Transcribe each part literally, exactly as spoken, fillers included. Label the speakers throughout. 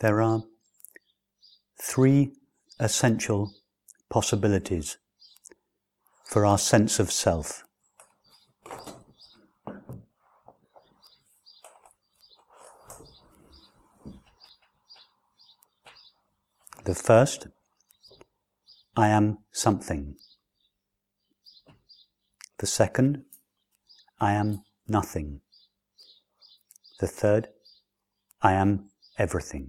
Speaker 1: There are three essential possibilities for our sense of self. The first, I am something. The second, I am nothing. The third, I am everything.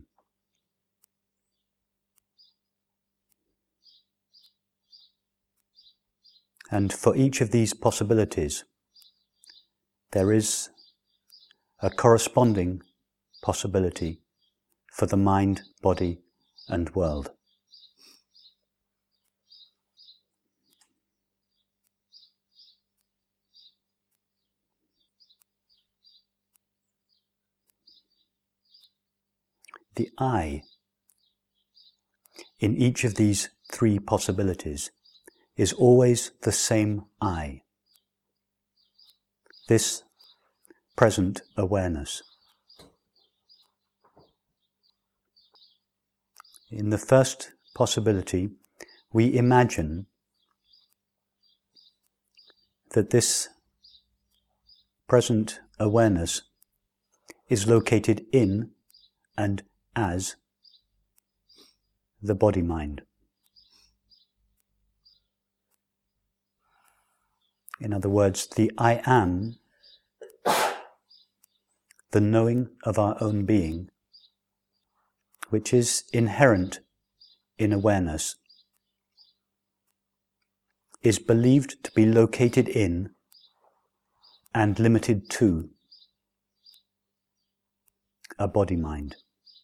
Speaker 1: And for each of these possibilities, there is a corresponding possibility for the mind, body, and world. The I in each of these three possibilities is always the same I. This present awareness. In the first possibility, we imagine that this present awareness is located in and as the body-mind. In other words, the I am, the knowing of our own being, which is inherent in awareness, is believed to be located in and limited to a body-mind.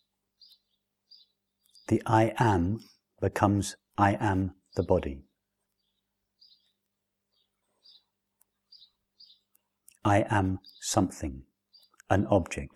Speaker 1: The I am becomes I am the body. I am something, an object.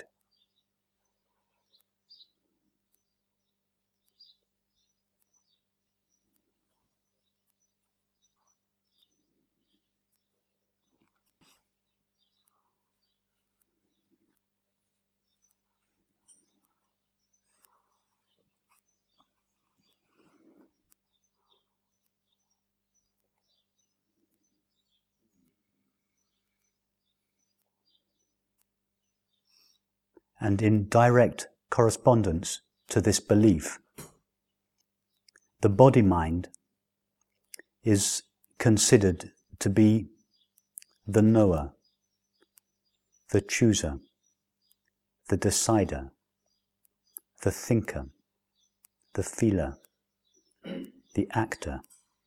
Speaker 1: And in direct correspondence to this belief, the body-mind is considered to be the knower, the chooser, the decider, the thinker, the feeler, the actor.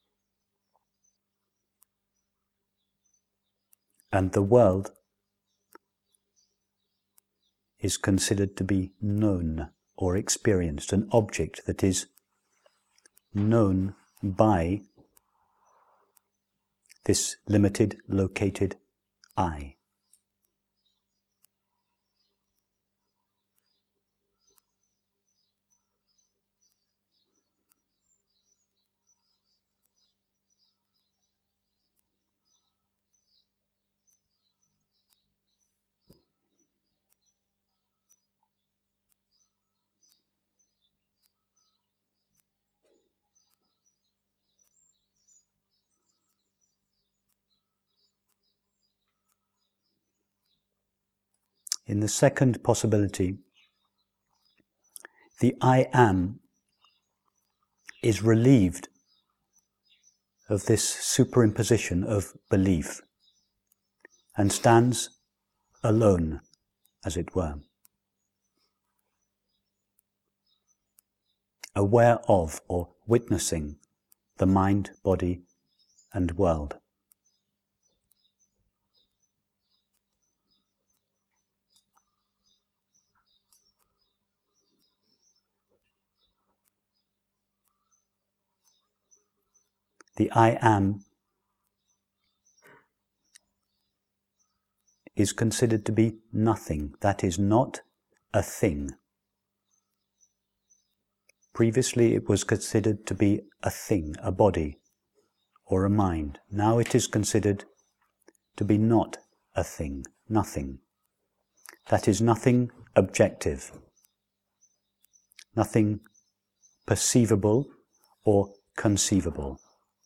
Speaker 1: And the world is considered to be known or experienced, an object that is known by this limited, located I. In the second possibility, the I am is relieved of this superimposition of belief and stands alone, as it were, aware of or witnessing the mind, body, and world. The I am is considered to be nothing, that is not a thing. Previously it was considered to be a thing, a body, or a mind. Now it is considered to be not a thing, nothing. That is nothing objective, nothing perceivable or conceivable.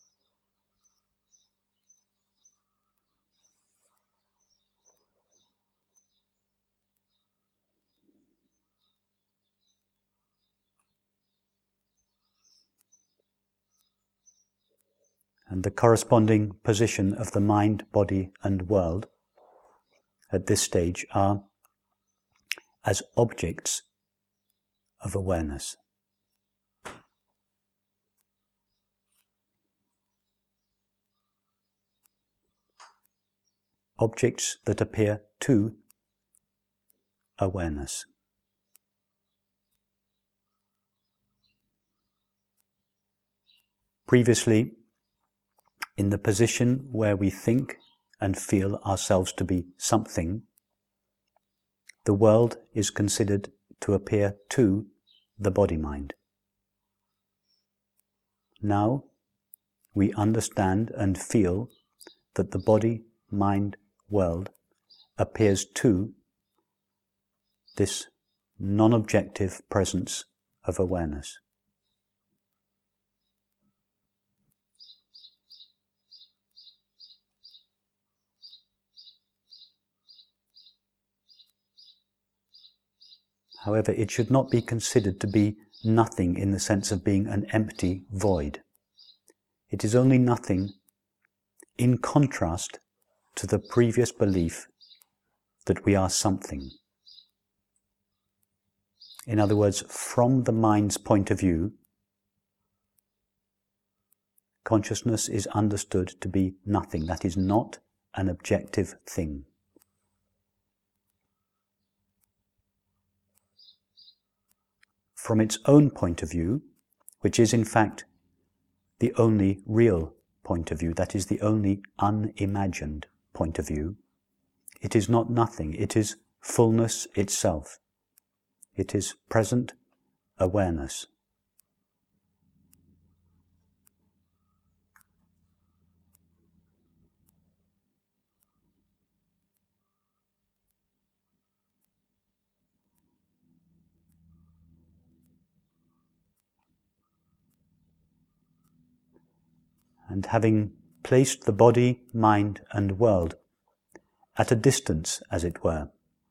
Speaker 1: And the corresponding position of the mind, body and world at this stage are as objects of awareness. Objects that appear to awareness. Previously, in the position where we think and feel ourselves to be something, the world is considered to appear to the body-mind. Now, we understand and feel that the body-mind world appears to this non-objective presence of awareness. However, it should not be considered to be nothing in the sense of being an empty void. It is only nothing in contrast to the previous belief that we are something. In other words, from the mind's point of view, consciousness is understood to be nothing. That is not an objective thing. From its own point of view, which is in fact the only real point of view, that is the only unimagined point of view, it is not nothing, it is fullness itself. It is present awareness. And having placed the body, mind and world at a distance, as it were,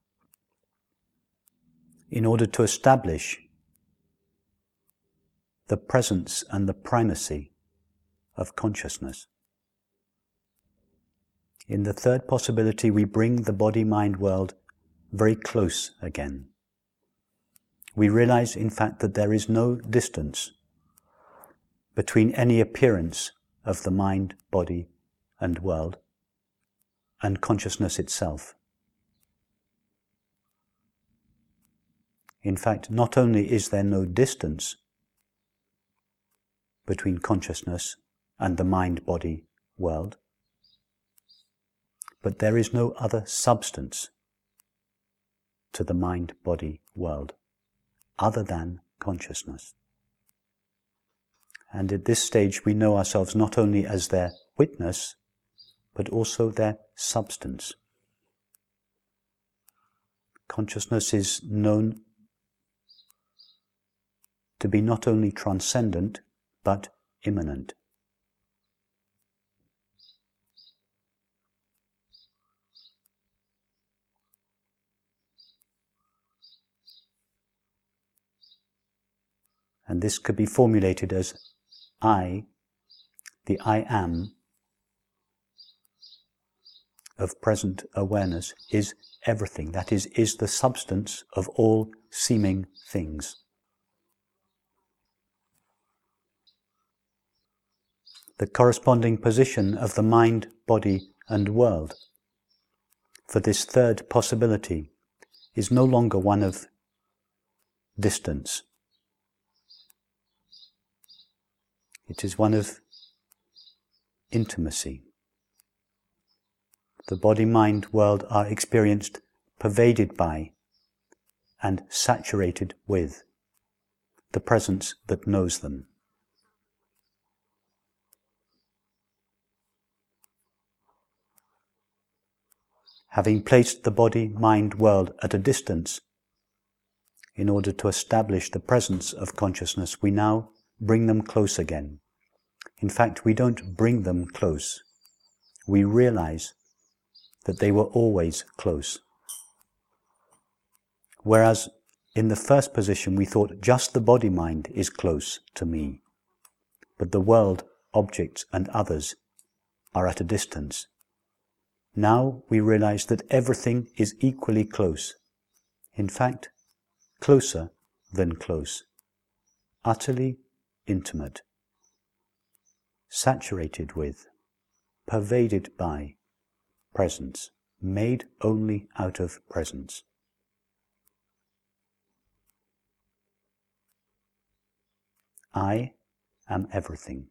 Speaker 1: in order to establish the presence and the primacy of consciousness. In the third possibility, we bring the body-mind world very close again. We realize, in fact, that there is no distance between any appearance of the mind, body and world and consciousness itself. In fact, not only is there no distance between consciousness and the mind-body world, but there is no other substance to the mind-body world other than consciousness. And at this stage we know ourselves not only as their witness, but also their substance. Consciousness is known to be not only transcendent, but immanent. And this could be formulated as I, the I am of present awareness, is everything. That is, is the substance of all seeming things. The corresponding position of the mind, body and world for this third possibility is no longer one of distance. It is one of intimacy. The body-mind world are experienced pervaded by and saturated with the presence that knows them. Having placed the body-mind world at a distance, in order to establish the presence of consciousness, we now bring them close again. In fact, we don't bring them close. We realize that they were always close. Whereas in the first position we thought just the body-mind is close to me, but the world, objects and others are at a distance. Now we realize that everything is equally close. In fact, closer than close. Utterly intimate. Saturated with, pervaded by presence, made only out of presence. I am everything.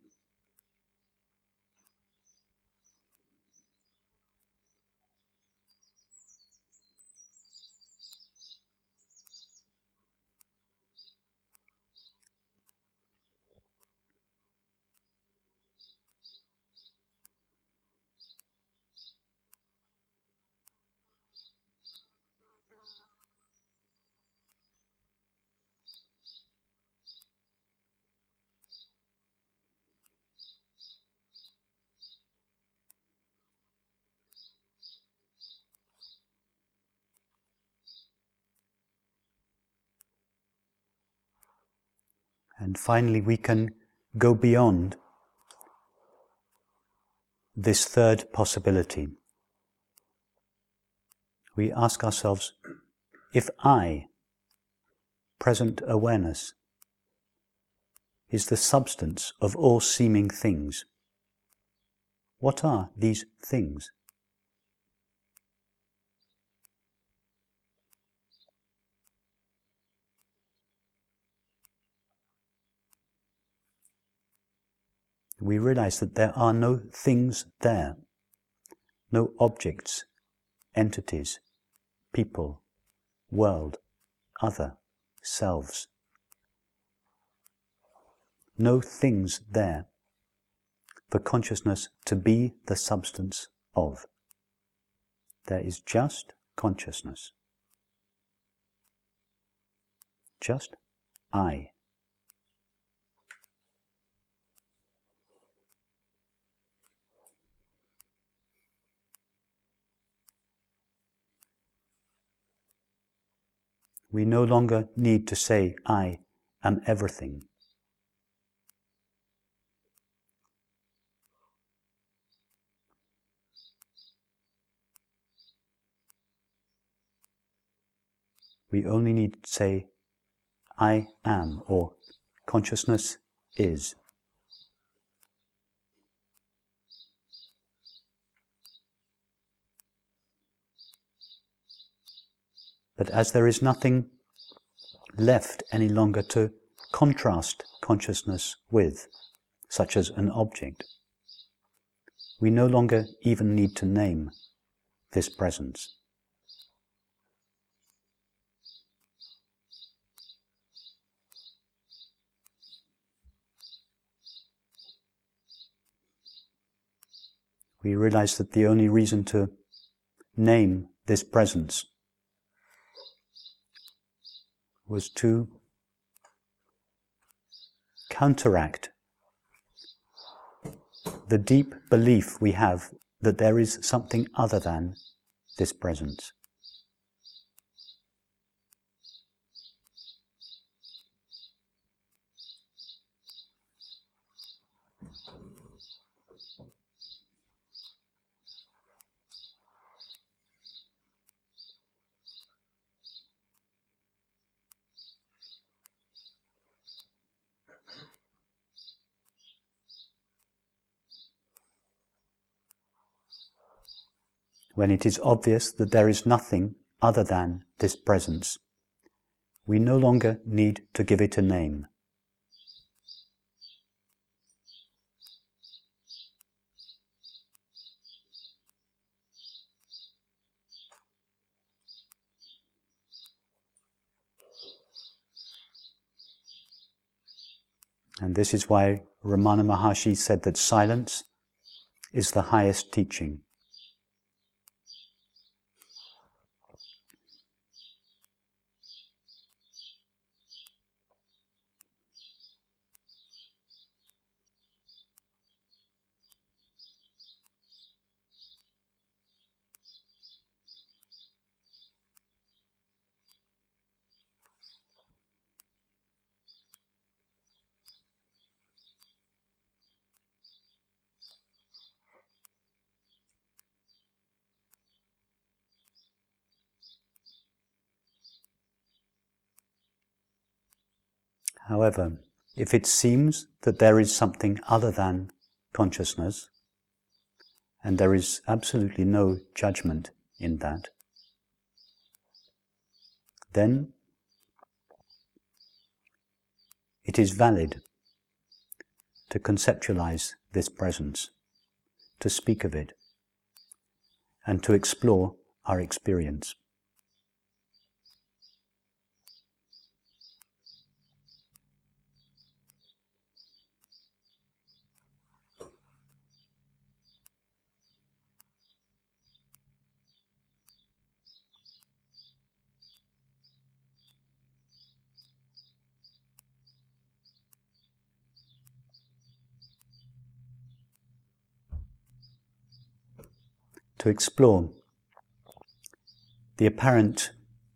Speaker 1: And finally, we can go beyond this third possibility. We ask ourselves, if I, present awareness, is the substance of all seeming things, what are these things? We realize that there are no things there, no objects, entities, people, world, other, selves. No things there for consciousness to be the substance of. There is just consciousness. Just I. We no longer need to say, I am everything. We only need to say, I am, or consciousness is. But as there is nothing left any longer to contrast consciousness with, such as an object, we no longer even need to name this presence. We realize that the only reason to name this presence was to counteract the deep belief we have that there is something other than this presence. When it is obvious that there is nothing other than this presence, we no longer need to give it a name. And this is why Ramana Maharshi said that silence is the highest teaching. However, if it seems that there is something other than consciousness, and there is absolutely no judgment in that, then it is valid to conceptualize this presence, to speak of it, and to explore our experience. To explore the apparent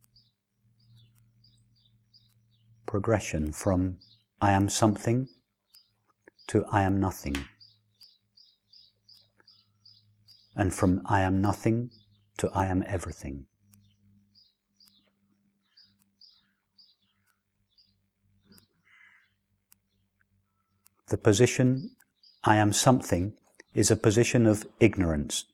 Speaker 1: progression from I am something to I am nothing, and from I am nothing to I am everything. The position I am something is a position of ignorance.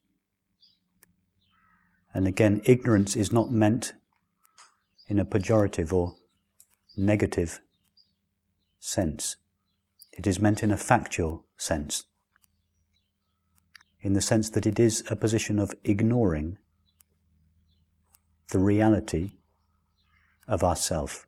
Speaker 1: And again, ignorance is not meant in a pejorative or negative sense. It is meant in a factual sense, in the sense that it is a position of ignoring the reality of ourself.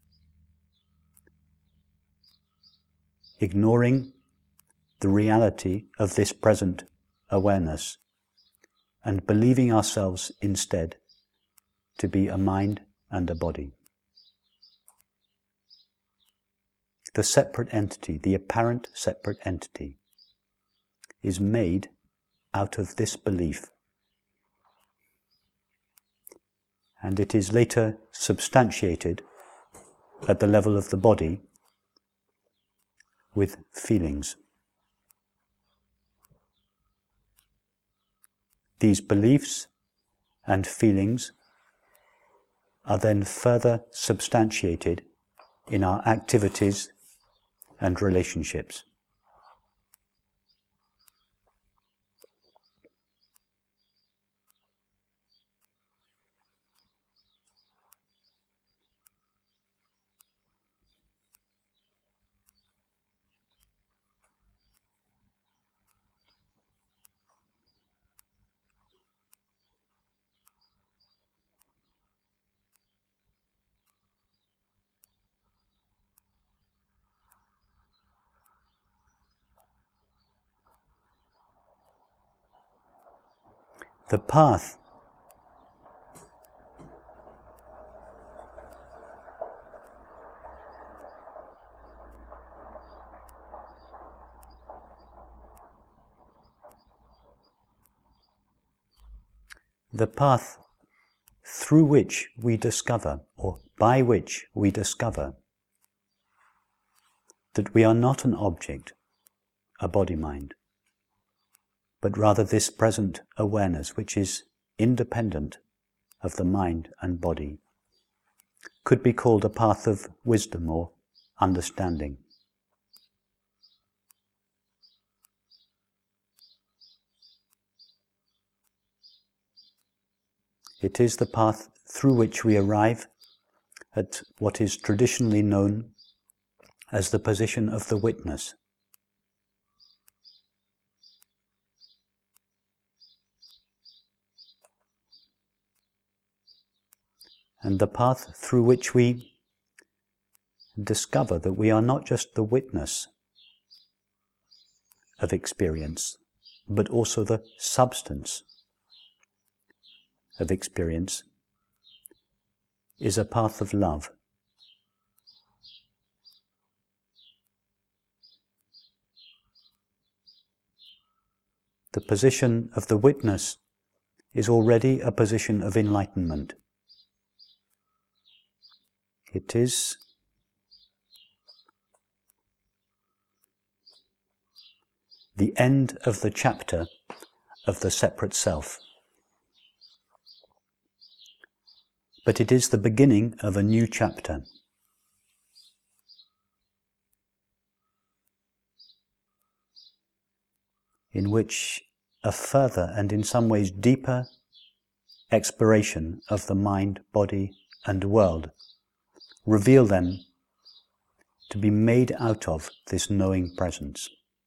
Speaker 1: Ignoring the reality of this present awareness, and believing ourselves instead to be a mind and a body. The separate entity, the apparent separate entity, is made out of this belief, and it is later substantiated at the level of the body with feelings. These beliefs and feelings are then further substantiated in our activities and relationships. The path the path through which we discover, or by which we discover, that we are not an object, a body-mind, but rather this present awareness which is independent of the mind and body, could be called a path of wisdom or understanding. It is the path through which we arrive at what is traditionally known as the position of the witness. And the path through which we discover that we are not just the witness of experience, but also the substance of experience, is a path of love. The position of the witness is already a position of enlightenment. It is the end of the chapter of the separate self. But it is the beginning of a new chapter. in which a further and in some ways deeper exploration of the mind, body and world reveal them to be made out of this knowing presence.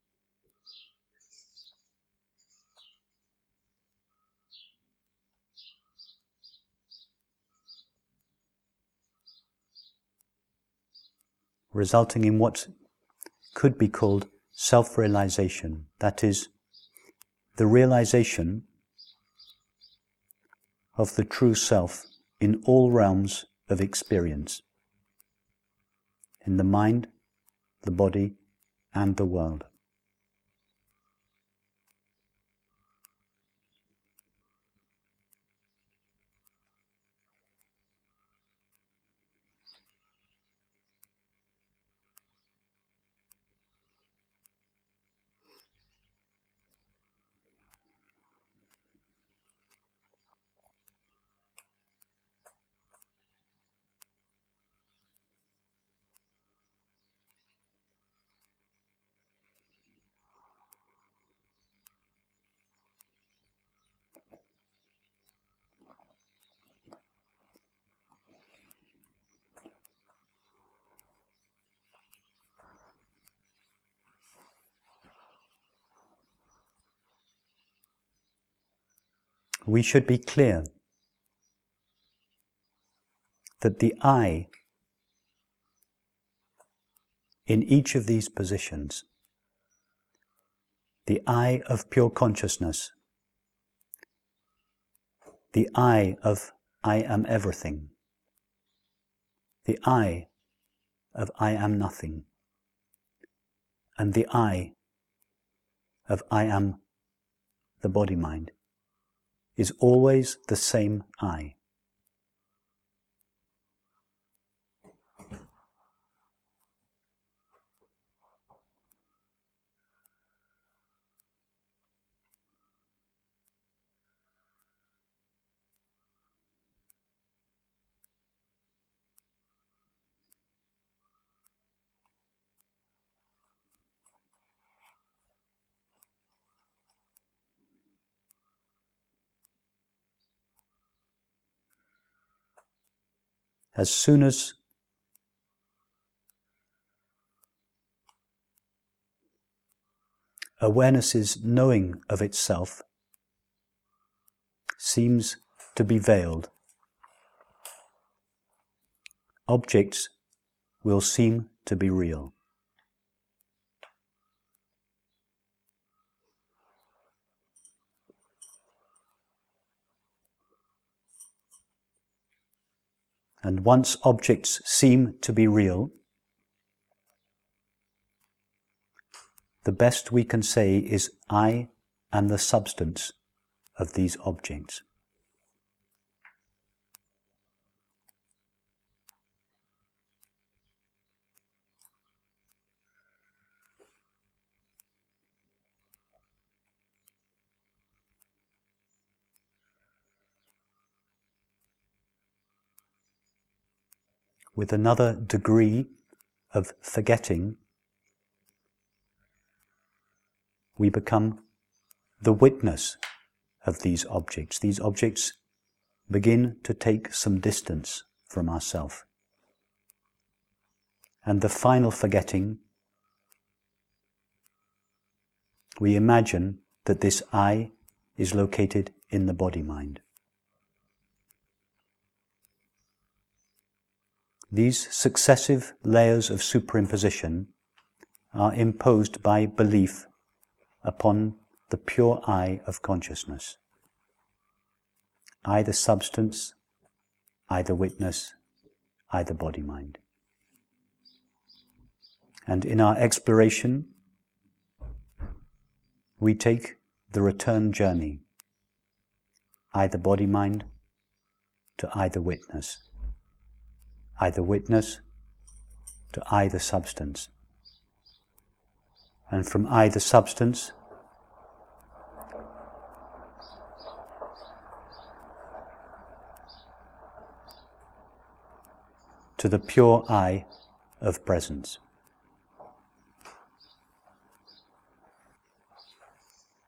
Speaker 1: Resulting in what could be called self-realization, that is, the realization of the true self in all realms of experience, in the mind, the body, and the world. We should be clear that the I in each of these positions, the I of pure consciousness, the I of I am everything, the I of I am nothing, and the I of I am the body-mind, is always the same I. As soon as awareness's knowing of itself seems to be veiled, objects will seem to be real. And once objects seem to be real, the best we can say is I am the substance of these objects. With another degree of forgetting, we become the witness of these objects. These objects begin to take some distance from ourselves. And the final forgetting, we imagine that this I is located in the body-mind. These successive layers of superimposition are imposed by belief upon the pure I of consciousness. I the substance, I the witness, I the body-mind. And in our exploration, we take the return journey, I the body-mind to I the witness, I the witness to I the substance, and from I the substance to the pure I of presence.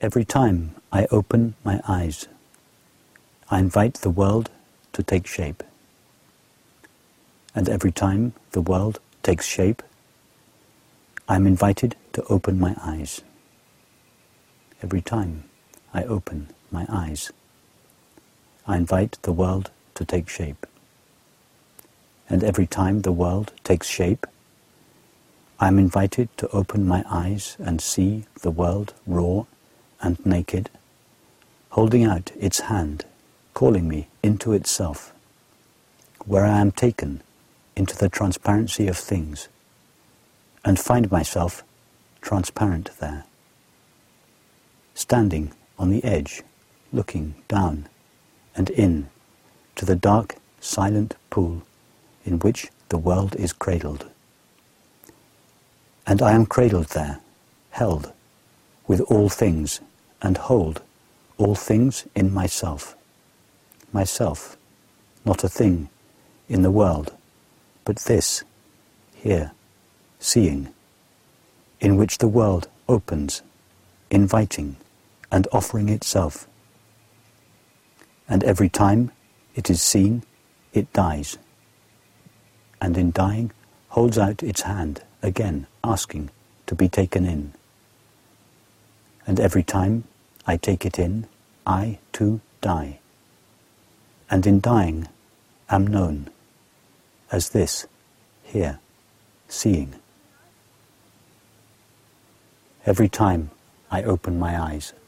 Speaker 1: Every time I open my eyes, I invite the world to take shape. And every time the world takes shape, I am invited to open my eyes. Every time I open my eyes, I invite the world to take shape. And every time the world takes shape, I am invited to open my eyes and see the world raw and naked, holding out its hand, calling me into itself, where I am taken into the transparency of things, and find myself transparent there, standing on the edge, looking down and in to the dark, silent pool in which the world is cradled. And I am cradled there, held with all things, and hold all things in myself. Myself, not a thing in the world, but this, here, seeing, in which the world opens, inviting and offering itself. And every time it is seen, it dies, and in dying holds out its hand, again asking to be taken in. And every time I take it in, I too die, and in dying am known as this, here, seeing. Every time I open my eyes.